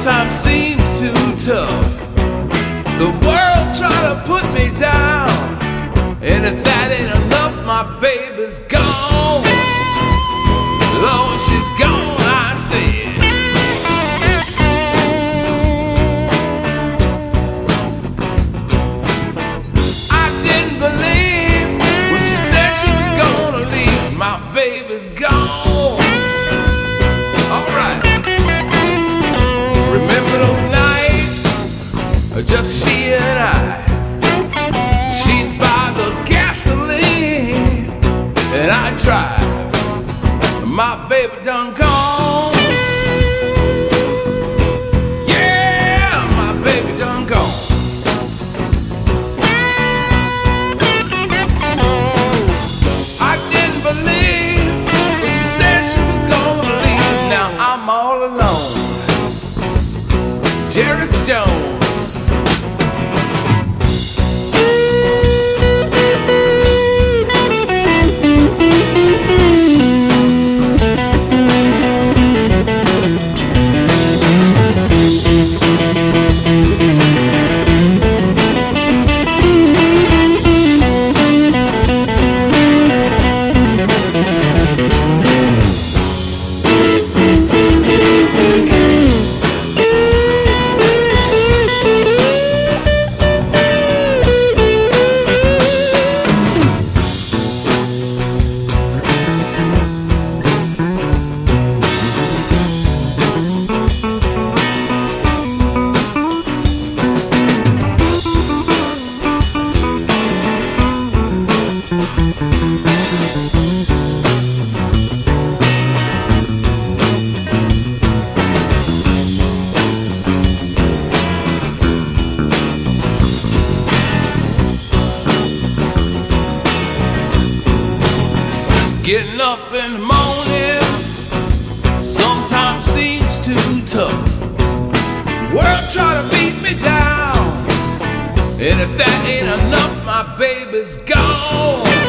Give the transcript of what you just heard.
sometimes seems too tough. The world try to put me down, and if that ain't enough, my baby's gone. Lord, she's gone, I said. I didn't believe when she said she was gonna leave. My baby's gone. Alright. Remember those nights, just she and I? She'd buy the gasoline and I'd drive. My baby done gone. Yeah, my baby done gone. I didn't believe when she said she was gonna leave. Now I'm all alone. Jerris Jones. Getting up in the morning sometimes seems too tough. World try to beat me down, and if that ain't enough, my baby's gone.